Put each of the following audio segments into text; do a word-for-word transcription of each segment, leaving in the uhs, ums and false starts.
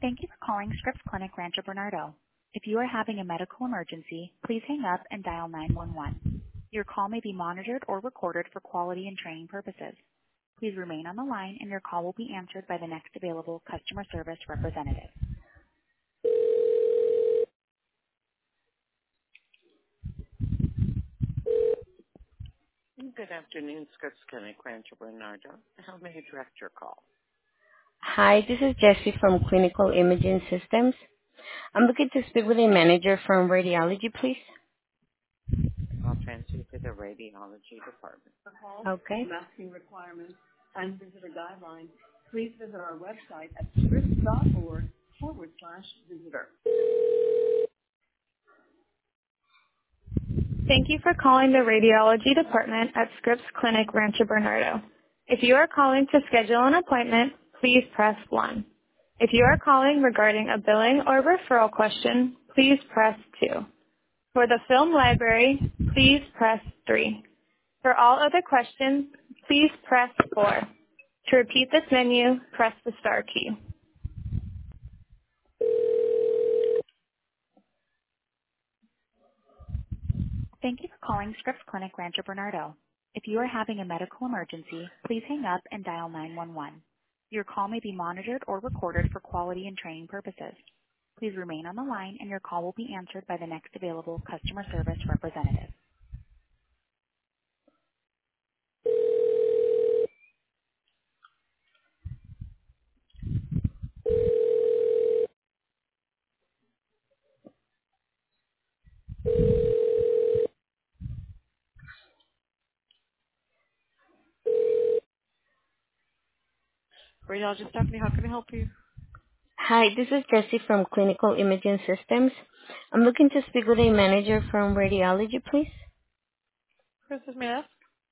Thank you for calling Scripps Clinic Rancho Bernardo. If you are having a medical emergency, please hang up and dial nine one one. Your call may be monitored or recorded for quality and training purposes. Please remain on the line and your call will be answered by the next available customer service representative. Good afternoon, Scripps Clinic Rancho Bernardo. How may I direct your call? Hi, this is Jessie from Clinical Imaging Systems. I'm looking to speak with a manager from radiology, please. I'll transfer you to the radiology department. For calls, Okay. masking requirements, and visitor guidelines, please visit our website at scripps.org forward slash visitor. Thank you for calling the radiology department at Scripps Clinic Rancho Bernardo. If you are calling to schedule an appointment, please press one. If you are calling regarding a billing or referral question, please press two. For the film library, please press three. For all other questions, please press four. To repeat this menu, press the star key. Thank you for calling Scripps Clinic Rancho Bernardo. If you are having a medical emergency, please hang up and dial nine one one. Your call may be monitored or recorded for quality and training purposes. Please remain on the line and your call will be answered by the next available customer service representative. Radiologist Stephanie, how can I help you? Hi, this is Jessie from Clinical Imaging Systems. I'm looking to speak with a manager from radiology, please. Chris, may I ask?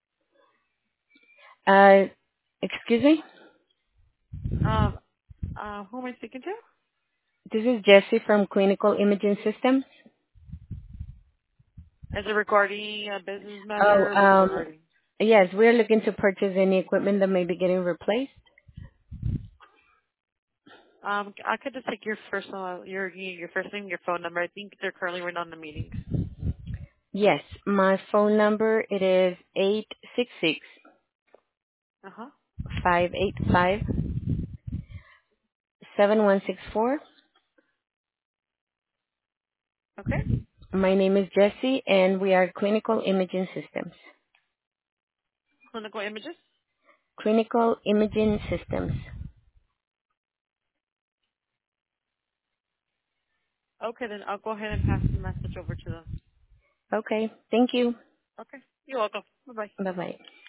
Uh, excuse me? Um, uh, who am I speaking to? This is Jessie from Clinical Imaging Systems. Is it regarding a business Oh, matter? What's it um, regarding? yes, we're looking to purchase any equipment that may be getting replaced. Um, I could just take your first, uh, your your first name, your phone number. I think they're currently right on the meetings. Yes, my phone number, it is eight six six, Uh huh. five eight five, seven one six four. Okay. My name is Jessie, and we are Clinical Imaging Systems. Clinical images. Clinical Imaging Systems. Okay, then I'll go ahead and pass the message over to them. Okay, thank you. Okay. You're welcome. Bye bye. Bye-bye.